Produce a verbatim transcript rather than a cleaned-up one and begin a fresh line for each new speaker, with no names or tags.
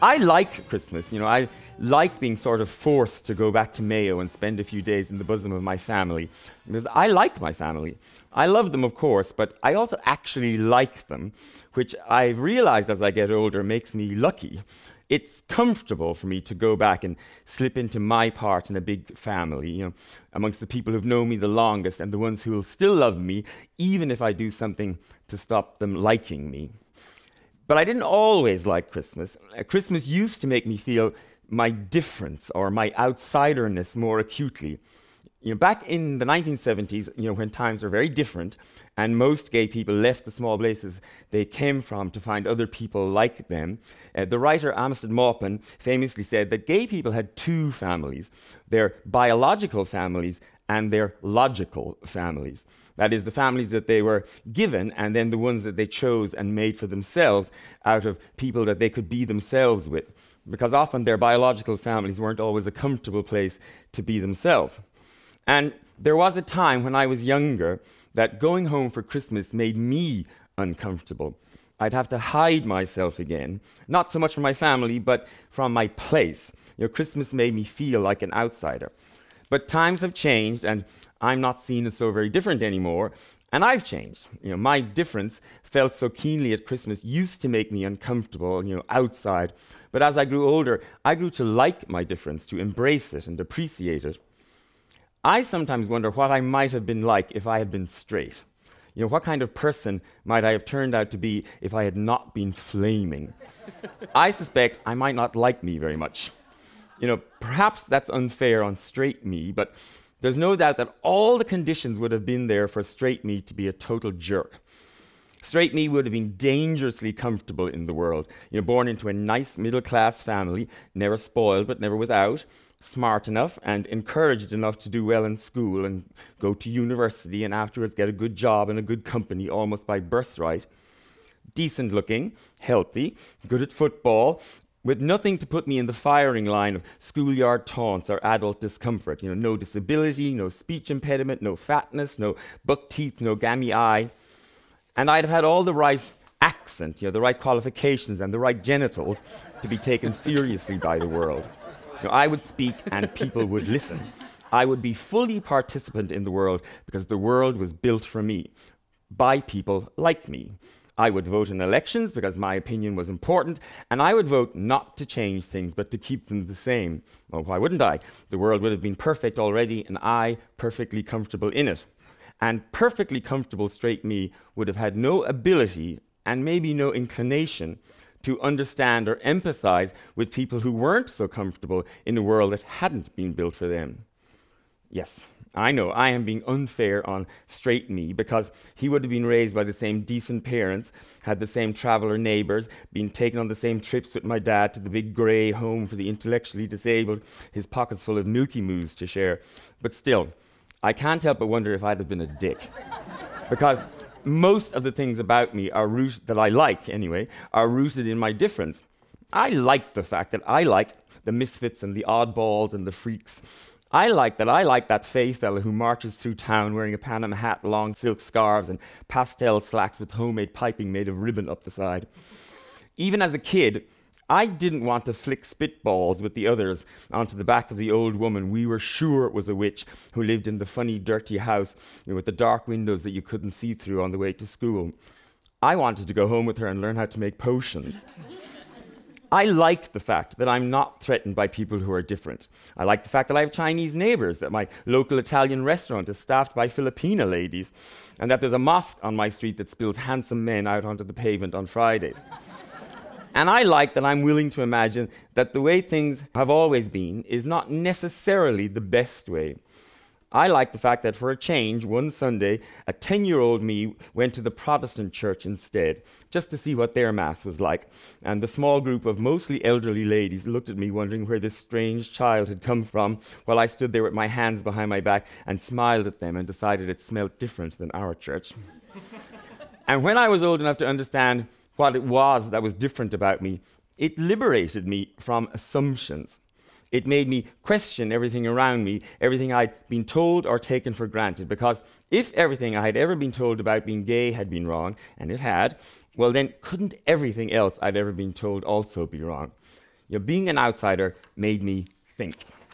I like Christmas, you know, I like being sort of forced to go back to Mayo and spend a few days in the bosom of my family, because I like my family. I love them, of course, but I also actually like them, which I've realized as I get older makes me lucky. It's comfortable for me to go back and slip into my part in a big family, you know, amongst the people who've known me the longest and the ones who will still love me, even if I do something to stop them liking me. But I didn't always like Christmas. Uh, Christmas used to make me feel my difference or my outsiderness more acutely. You know, back in the nineteen seventies, you know, when times were very different and most gay people left the small places they came from to find other people like them, uh, the writer Amistad Maupin famously said that gay people had two families, their biological families and their logical families. That is, the families that they were given and then the ones that they chose and made for themselves out of people that they could be themselves with, because often their biological families weren't always a comfortable place to be themselves. And there was a time when I was younger that going home for Christmas made me uncomfortable. I'd have to hide myself again, not so much from my family, but from my place. You know, Christmas made me feel like an outsider. But times have changed, and I'm not seen as so very different anymore, and I've changed. You know, my difference, felt so keenly at Christmas, used to make me uncomfortable, you know, outside. But as I grew older, I grew to like my difference, to embrace it and appreciate it. I sometimes wonder what I might have been like if I had been straight. You know, what kind of person might I have turned out to be if I had not been flaming? I suspect I might not like me very much. You know, perhaps that's unfair on straight me, but there's no doubt that all the conditions would have been there for straight me to be a total jerk. Straight me would have been dangerously comfortable in the world. You know, born into a nice middle-class family, never spoiled but never without, smart enough and encouraged enough to do well in school and go to university and afterwards get a good job in a good company almost by birthright. Decent looking, healthy, good at football, with nothing to put me in the firing line of schoolyard taunts or adult discomfort. You know, no disability, no speech impediment, no fatness, no buck teeth, no gammy eye. And I'd have had all the right accent, you know, the right qualifications and the right genitals to be taken seriously by the world. You know, I would speak and people would listen. I would be fully participant in the world because the world was built for me, by people like me. I would vote in elections because my opinion was important, and I would vote not to change things, but to keep them the same. Well, why wouldn't I? The world would have been perfect already, and I perfectly comfortable in it. And perfectly comfortable straight me would have had no ability, and maybe no inclination, to understand or empathize with people who weren't so comfortable in a world that hadn't been built for them. Yes, I know I am being unfair on straight me because he would have been raised by the same decent parents, had the same traveller neighbours, been taken on the same trips with my dad to the big grey home for the intellectually disabled, his pockets full of Milky Moos to share. But still, I can't help but wonder if I'd have been a dick. Because most of the things about me are root- that I like, anyway, are rooted in my difference. I like the fact that I like the misfits and the oddballs and the freaks. I like that I like that fey fella who marches through town wearing a Panama hat, long silk scarves, and pastel slacks with homemade piping made of ribbon up the side. Even as a kid, I didn't want to flick spitballs with the others onto the back of the old woman we were sure was a witch who lived in the funny, dirty house, you know, with the dark windows that you couldn't see through on the way to school. I wanted to go home with her and learn how to make potions. I like the fact that I'm not threatened by people who are different. I like the fact that I have Chinese neighbours, that my local Italian restaurant is staffed by Filipina ladies, and that there's a mosque on my street that spills handsome men out onto the pavement on Fridays. And I like that I'm willing to imagine that the way things have always been is not necessarily the best way. I like the fact that for a change, one Sunday, a ten-year-old me went to the Protestant church instead, just to see what their mass was like. And the small group of mostly elderly ladies looked at me wondering where this strange child had come from, while I stood there with my hands behind my back and smiled at them and decided it smelled different than our church. And when I was old enough to understand what it was that was different about me, it liberated me from assumptions. It made me question everything around me, everything I'd been told or taken for granted, because if everything I had ever been told about being gay had been wrong, and it had, well then couldn't everything else I'd ever been told also be wrong? You know, being an outsider made me think.